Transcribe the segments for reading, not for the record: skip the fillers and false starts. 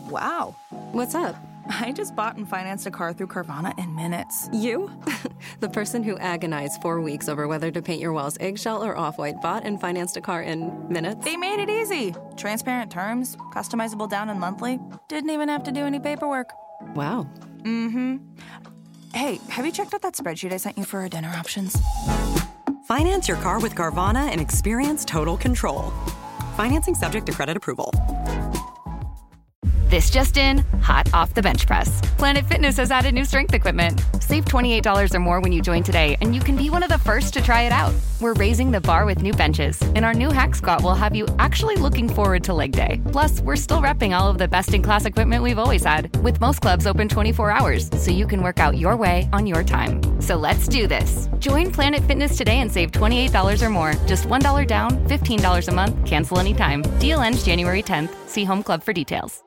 Wow. What's up? I just bought and financed a car through Carvana in minutes. You? The person who agonized 4 weeks over whether to paint your walls eggshell or off-white bought and financed a car in minutes? They made it easy. Transparent terms, customizable down and monthly. Didn't even have to do any paperwork. Wow. Mm-hmm. Hey, have you checked out that spreadsheet I sent you for our dinner options? Finance your car with Carvana and experience total control. Financing subject to credit approval. This just in, hot off the bench press. Planet Fitness has added new strength equipment. Save $28 or more when you join today, and you can be one of the first to try it out. We're raising the bar with new benches, and our new Hack Squat will have you actually looking forward to leg day. Plus, we're still repping all of the best-in-class equipment we've always had, with most clubs open 24 hours, so you can work out your way on your time. So let's do this. Join Planet Fitness today and save $28 or more. Just $1 down, $15 a month, cancel anytime. Deal ends January 10th. See Home Club for details.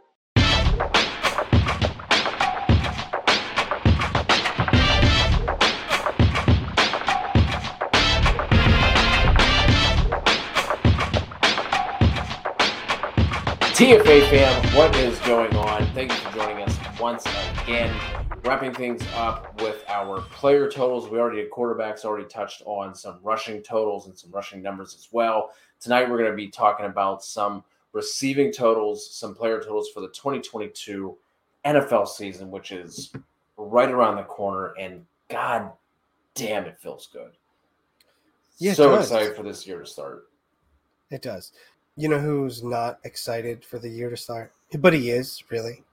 TFA fam, what is going on? Thank you for joining us once again. Wrapping things up with our player totals. We already did quarterbacks, already touched on some rushing totals and some rushing numbers as well. Tonight we're going to be talking about some receiving totals, some player totals for the 2022 NFL season, which is right around the corner, and god damn, it feels good. Yeah, so excited for this year to start. It does. You know who's not excited for the year to start? But he is, really.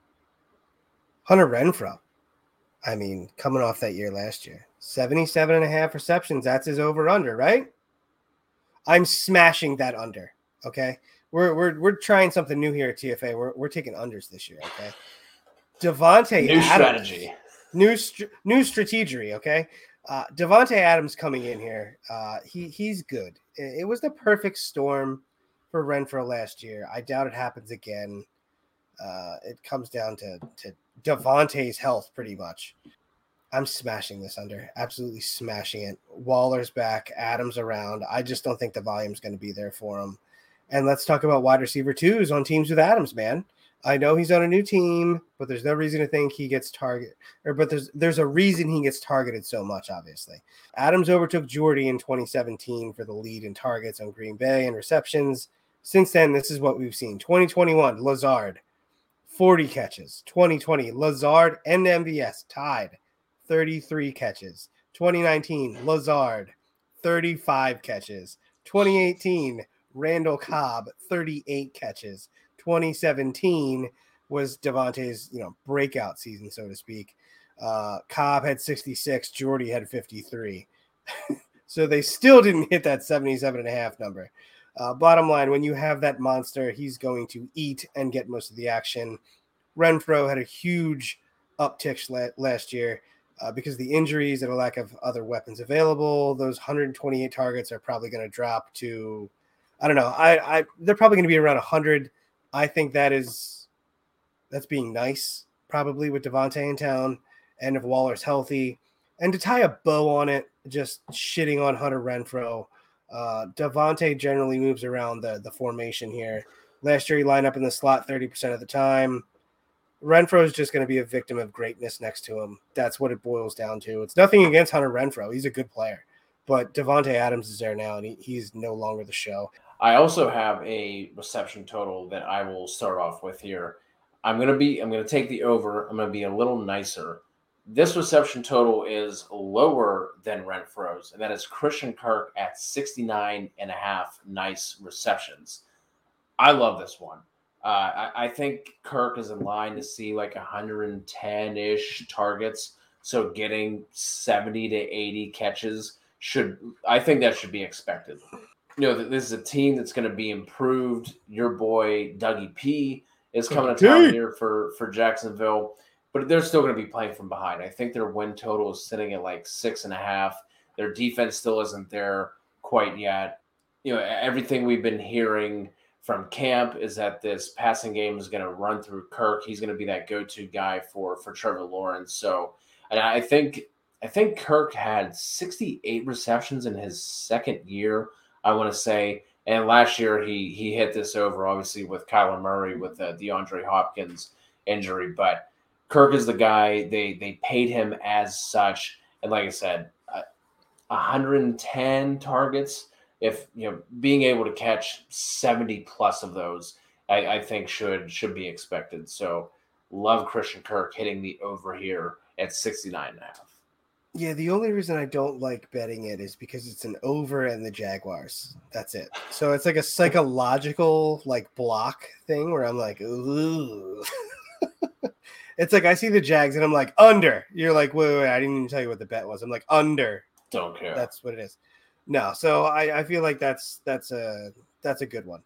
Hunter Renfrow. I mean, coming off that year last year. 77.5 receptions. That's his over-under, right? I'm smashing that under, okay? We're trying something new here at TFA. We're taking unders this year, okay? Devontae New Adams. Strategy. New strategy, okay? Devontae Adams coming in here. He's good. It was the perfect storm for Renfrow last year. I doubt it happens again. It comes down to Devontae's health pretty much. I'm smashing this under. Absolutely smashing it. Waller's back. Adams around. I just don't think the volume's going to be there for him. And let's talk about wide receiver twos on teams with Adams, man. I know he's on a new team, but there's no reason to think he gets targeted. But there's a reason he gets targeted so much, obviously. Adams overtook Jordy in 2017 for the lead in targets on Green Bay and receptions. Since then, this is what we've seen. 2021, Lazard, 40 catches. 2020, Lazard and MVS tied, 33 catches. 2019, Lazard, 35 catches. 2018, Randall Cobb, 38 catches. 2017 was Devontae's, breakout season, so to speak. Cobb had 66, Jordy had 53. So they still didn't hit that 77.5 number. Bottom line, when you have that monster, he's going to eat and get most of the action. Renfrow had a huge uptick last year because of the injuries and a lack of other weapons available. Those 128 targets are probably going to drop to, I don't know. They're probably going to be around 100. I think that's being nice, probably with Devontae in town, and if Waller's healthy. And to tie a bow on it, just shitting on Hunter Renfrow. Devontae generally moves around the formation here. Last year, he lined up in the slot 30% of the time. Renfrow is just going to be a victim of greatness next to him. That's what it boils down to. It's nothing against Hunter Renfrow. He's a good player. But Devontae Adams is there now, and he's no longer the show. I also have a reception total that I will start off with here. I'm going to take the over. I'm going to be a little nicer. This reception total is lower than Renfrow's, and that is Christian Kirk at 69.5 nice receptions. I love this one. I think Kirk is in line to see like 110-ish targets, so getting 70 to 80 catches I think that should be expected. This is a team that's going to be improved. Your boy Dougie P is coming to town here for Jacksonville. But they're still going to be playing from behind. I think their win total is sitting at like 6.5. Their defense still isn't there quite yet. Everything we've been hearing from camp is that this passing game is going to run through Kirk. He's going to be that go-to guy for Trevor Lawrence. So, and I think Kirk had 68 receptions in his second year, I want to say. And last year he hit this over, obviously, with Kyler Murray, with DeAndre Hopkins. injury. But Kirk is the guy. They paid him as such. And like I said, 110 targets. If being able to catch 70 plus of those, I think should be expected. So love Christian Kirk hitting the over here at 69.5. Yeah, the only reason I don't like betting it is because it's an over and the Jaguars. That's it. So it's like a psychological block thing where I'm like, ooh. It's like I see the Jags and I'm like, under. You're like, wait, I didn't even tell you what the bet was. I'm like, under. Don't care. That's what it is. No, so I feel like that's a good one.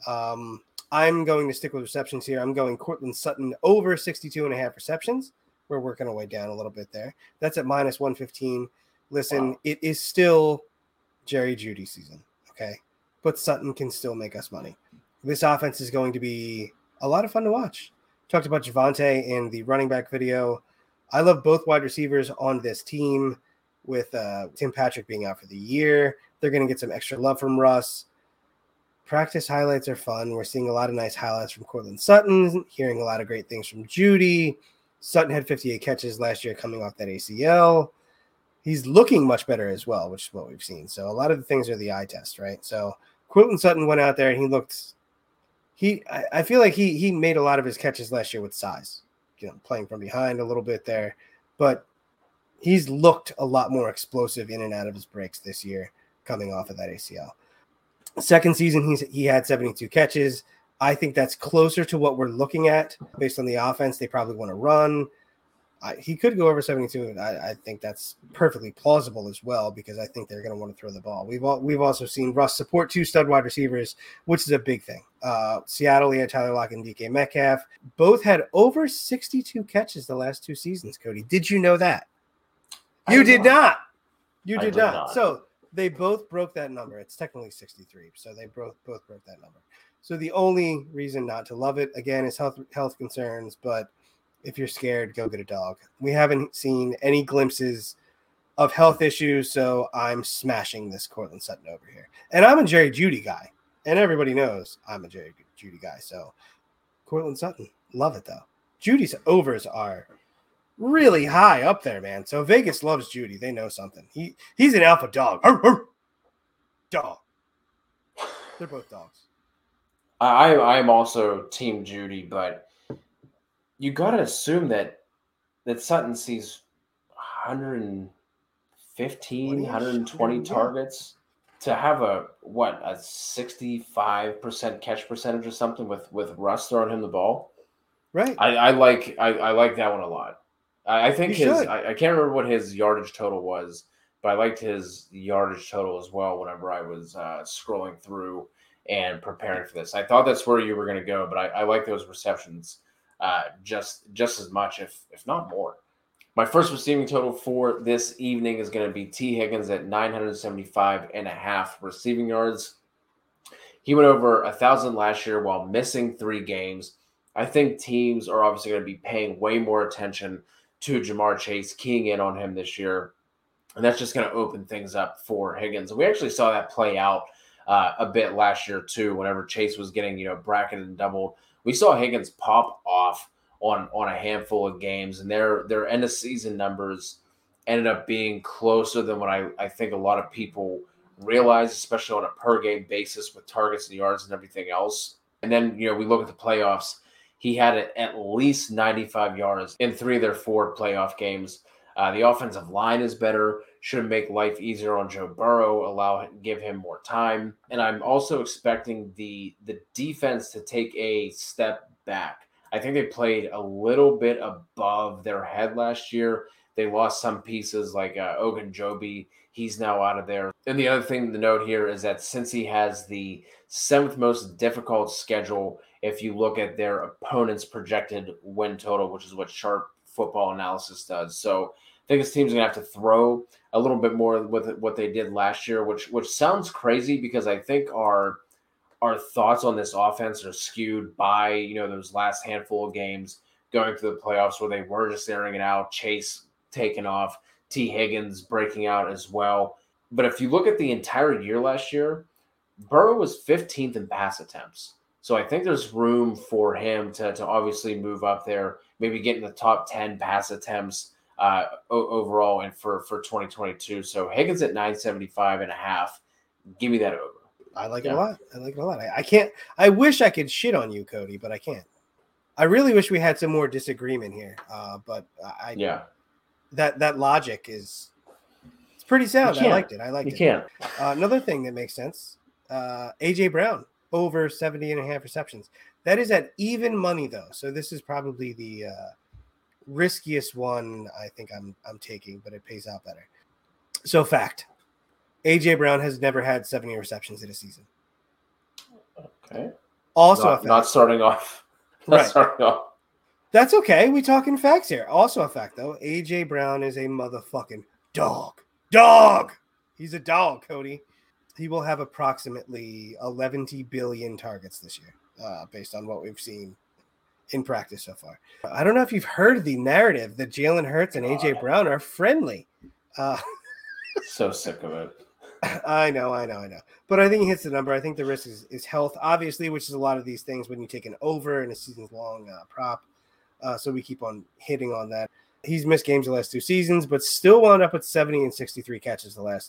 I'm going to stick with receptions here. I'm going Courtland Sutton over 62.5 receptions. We're working our way down a little bit there. That's at minus 115. Listen, wow. It is still Jerry Jeudy season, okay? But Sutton can still make us money. This offense is going to be a lot of fun to watch. Talked about Javonte in the running back video. I love both wide receivers on this team with Tim Patrick being out for the year. They're going to get some extra love from Russ. Practice highlights are fun. We're seeing a lot of nice highlights from Courtland Sutton, hearing a lot of great things from Jeudy. Sutton had 58 catches last year coming off that ACL. He's looking much better as well, which is what we've seen. So a lot of the things are the eye test, right? So Courtland Sutton went out there and he looked – I feel like he made a lot of his catches last year with size, playing from behind a little bit there. But he's looked a lot more explosive in and out of his breaks this year coming off of that ACL. Second season, he had 72 catches. I think that's closer to what we're looking at based on the offense. They probably want to run. He could go over 72. I think that's perfectly plausible as well because I think they're going to want to throw the ball. We've also seen Russ support 2 stud wide receivers, which is a big thing. Seattle, he had Tyler Lockett and DK Metcalf. Both had over 62 catches the last 2 seasons, Cody. Did you know that? You did not. You did not. So they both broke that number. It's technically 63. So they both broke that number. So the only reason not to love it, again, is health concerns. But if you're scared, go get a dog. We haven't seen any glimpses of health issues, so I'm smashing this Courtland Sutton over here. And I'm a Jerry Jeudy guy, and everybody knows I'm a Jerry Jeudy guy. So Courtland Sutton, love it, though. Judy's overs are really high up there, man. So Vegas loves Jeudy. They know something. He's an alpha dog. Dog. They're both dogs. I'm also Team Jeudy, but you got to assume that Sutton sees 115, 120 targets to have a 65% catch percentage or something with Russ throwing him the ball. Right. I like that one a lot. I think I can't remember what his yardage total was, but I liked his yardage total as well whenever I was scrolling through and preparing for this. I thought that's where you were going to go, but I like those receptions just as much, if not more. My first receiving total for this evening is going to be T. Higgins at 975.5 receiving yards. He went over 1,000 last year while missing 3 games. I think teams are obviously going to be paying way more attention to Jamar Chase, keying in on him this year. And that's just going to open things up for Higgins. And we actually saw that play out a bit last year too, whenever Chase was getting, bracketed and doubled. We saw Higgins pop off on a handful of games, and their end of season numbers ended up being closer than what I think a lot of people realize, especially on a per game basis with targets and yards and everything else. And then, we look at the playoffs. He had at least 95 yards in 3 of their 4 playoff games. The offensive line is better, should make life easier on Joe Burrow, give him more time. And I'm also expecting the defense to take a step back. I think they played a little bit above their head last year. They lost some pieces like Ogunjobi. He's now out of there. And the other thing to note here is that since he has the 7th most difficult schedule, if you look at their opponent's projected win total, which is what Sharp Football Analysis does. So I think this team's going to have to throw a little bit more with what they did last year, which sounds crazy because I think our thoughts on this offense are skewed by, those last handful of games going through the playoffs where they were just airing it out, Chase taking off, T. Higgins breaking out as well. But if you look at the entire year last year, Burrow was 15th in pass attempts. So I think there's room for him to obviously move up there, maybe get in the top 10 pass attempts overall and for 2022. So Higgins at 975.5. Give me that over. I like it a lot. I like it a lot. I can't. I wish I could shit on you, Cody, but I can't. I really wish we had some more disagreement here. But that logic it's pretty sound. I liked it. You can't. Another thing that makes sense. AJ Brown over 70.5 receptions. That is at even money though. So this is probably the riskiest one I think I'm taking, but it pays out better. So fact. AJ Brown has never had 70 receptions in a season. Okay. Also not starting off. Right. Starting off. That's okay. We talking facts here. Also a fact though. AJ Brown is a motherfucking dog. Dog. He's a dog, Cody. He will have approximately 11 billion targets this year, based on what we've seen in practice so far. I don't know if you've heard the narrative that Jalen Hurts and AJ Brown are friendly. So sick of it. I know. But I think he hits the number. I think the risk is health, obviously, which is a lot of these things when you take an over in a season-long prop. So we keep on hitting on that. He's missed games the last 2 seasons, but still wound up with 70 and 63 catches the last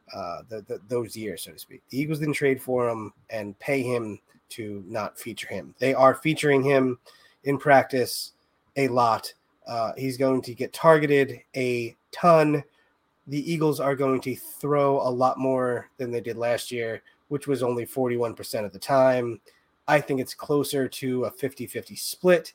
those years, so to speak. The Eagles didn't trade for him and pay him to not feature him. They are featuring him in practice a lot. He's going to get targeted a ton. The Eagles are going to throw a lot more than they did last year, which was only 41% of the time. I think it's closer to a 50-50 split.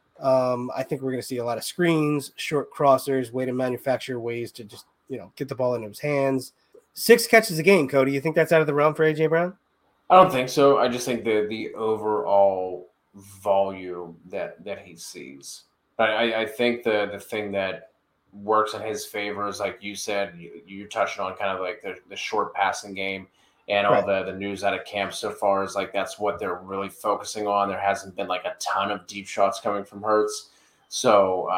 I think we're going to see a lot of screens, short crossers, way to manufacture ways to just, get the ball into his hands. 6 catches a game, Cody. You think that's out of the realm for AJ Brown? I don't think so. I just think the overall volume that he sees. But I think the thing that works in his favor is, like you said, you touched on kind of like the short passing game and all the news out of camp so far is like that's what they're really focusing on. There hasn't been like a ton of deep shots coming from Hurts. So,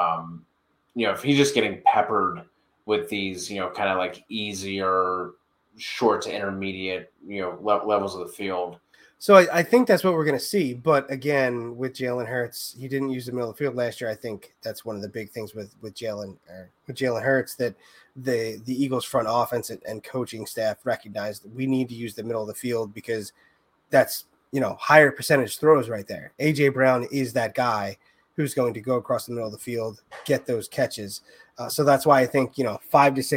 if he's just getting peppered with these, kind of like easier short to intermediate, levels of the field. So I think that's what we're going to see. But again, with Jalen Hurts, he didn't use the middle of the field last year. I think that's one of the big things with Jalen Hurts that the Eagles front offense and coaching staff recognized that we need to use the middle of the field because that's, higher percentage throws right there. AJ Brown is that guy who's going to go across the middle of the field, get those catches. So that's why I think, 5 to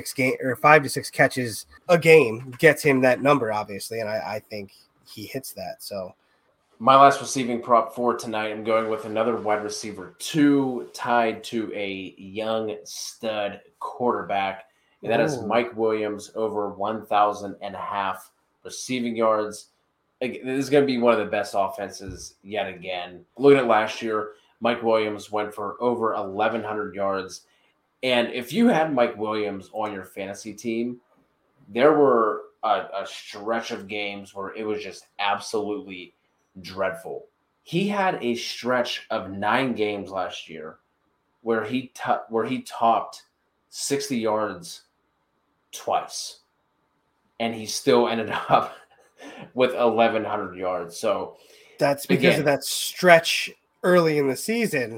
6 catches a game gets him that number, obviously. And I think he hits that. So my last receiving prop for tonight, I'm going with another wide receiver 2 tied to a young stud quarterback. And that is Mike Williams over 1,000.5 receiving yards. This is going to be one of the best offenses yet again. Looking at last year, Mike Williams went for over 1,100 yards. And if you had Mike Williams on your fantasy team, there were a stretch of games where it was just absolutely dreadful. He had a stretch of 9 games last year where he topped 60 yards twice, and he still ended up with 1,100 yards. So that's because of that stretch early in the season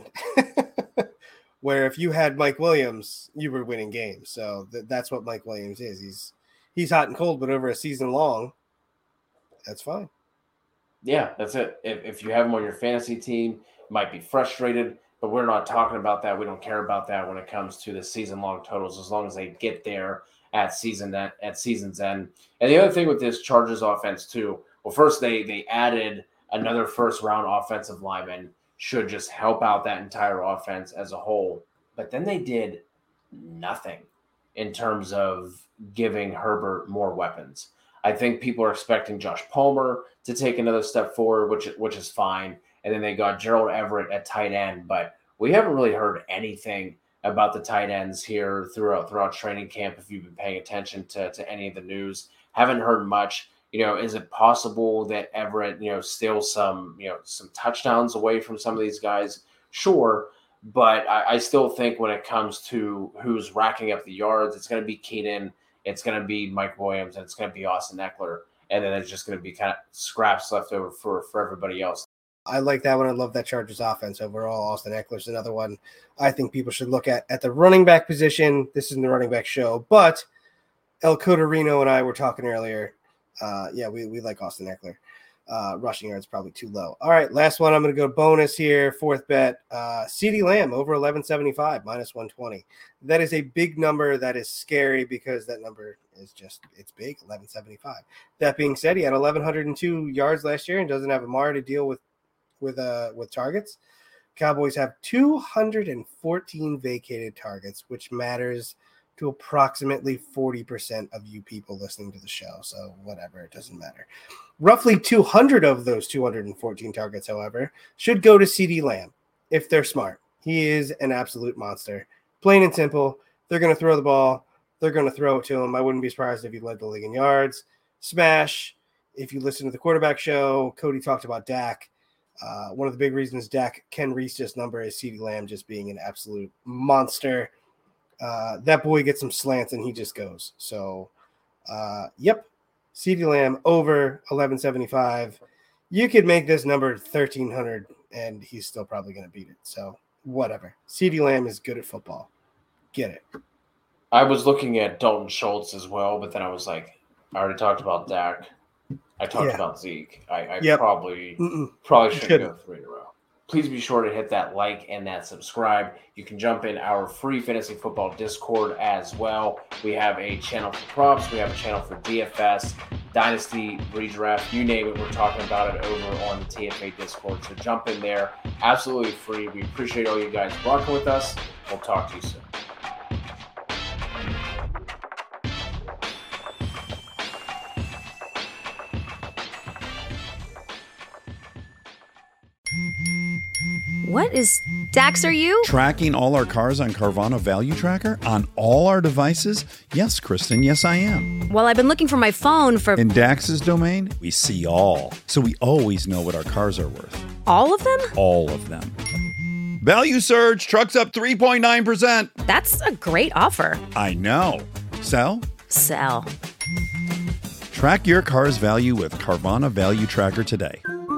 where if you had Mike Williams, you were winning games. So that's what Mike Williams is. He's hot and cold, but over a season long, that's fine. Yeah, that's it. If you have him on your fantasy team, you might be frustrated, but we're not talking about that. We don't care about that when it comes to the season-long totals, as long as they get there at season's end. And the other thing with this Chargers offense too, well, first they added another first-round offensive lineman, should just help out that entire offense as a whole. But then they did nothing in terms of giving Herbert more weapons. I think people are expecting Josh Palmer to take another step forward, which is fine. And then they got Gerald Everett at tight end, but we haven't really heard anything about the tight ends here throughout training camp. If you've been paying attention to any of the news, haven't heard much. Is it possible that Everett, steals some touchdowns away from some of these guys? Sure. But I still think when it comes to who's racking up the yards, it's going to be Keenan, it's going to be Mike Williams, and it's going to be Austin Eckler. And then there's just going to be kind of scraps left over for everybody else. I like that one. I love that Chargers offense overall. Austin Eckler's another one I think people should look at the running back position. This isn't the running back show, but El Cotorino and I were talking earlier. We like Austin Eckler. Rushing yards probably too low. All right, last one. I'm going to go bonus here. Fourth bet. CeeDee Lamb over 1175 minus 120. That is a big number. That is scary because that number is it's big. 1175. That being said, he had 1102 yards last year and doesn't have Amari to deal with targets. Cowboys have 214 vacated targets, which matters to approximately 40% of you people listening to the show. So whatever, it doesn't matter. Roughly 200 of those 214 targets, however, should go to CeeDee Lamb if they're smart. He is an absolute monster. Plain and simple. They're going to throw the ball. They're going to throw it to him. I wouldn't be surprised if he led the league in yards. Smash. If you listen to the quarterback show, Cody talked about Dak. One of the big reasons Dak can reach this number is CeeDee Lamb just being an absolute monster. That boy gets some slants and he just goes. So, CeeDee Lamb over 1175. You could make this number 1,300 and he's still probably going to beat it. So, whatever. CeeDee Lamb is good at football. Get it. I was looking at Dalton Schultz as well, but then I was like, I already talked about Dak. I talked about Zeke. I probably shouldn't go 3 in a row. Please be sure to hit that like and that subscribe. You can jump in our free fantasy football Discord as well. We have a channel for props. We have a channel for DFS, Dynasty, Redraft, you name it. We're talking about it over on the TFA Discord. So jump in there. Absolutely free. We appreciate all you guys rocking with us. We'll talk to you soon. What is Dax, are you? Tracking all our cars on Carvana Value Tracker on all our devices? Yes, Kristen, yes, I am. Well, I've been looking for my phone for... In Dax's domain, we see all. So we always know what our cars are worth. All of them? All of them. Value surge, trucks up 3.9%. That's a great offer. I know. Sell? Sell. Track your car's value with Carvana Value Tracker today.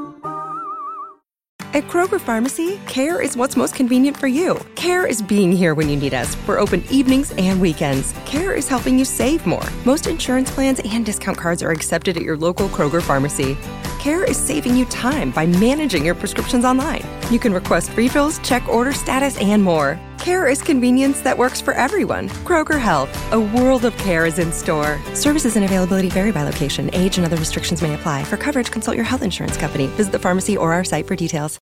At Kroger Pharmacy, care is what's most convenient for you. Care is being here when you need us. We're open evenings and weekends. Care is helping you save more. Most insurance plans and discount cards are accepted at your local Kroger Pharmacy. Care is saving you time by managing your prescriptions online. You can request refills, check order status, and more. Care is convenience that works for everyone. Kroger Health, a world of care is in store. Services and availability vary by location. Age and other restrictions may apply. For coverage, consult your health insurance company. Visit the pharmacy or our site for details.